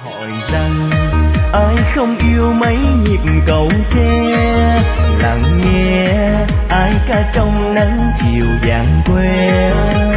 hỏi rằng ai không yêu mấy nhịp cầu tre, lặng nghe ai ca trong nắng chiều vàng que.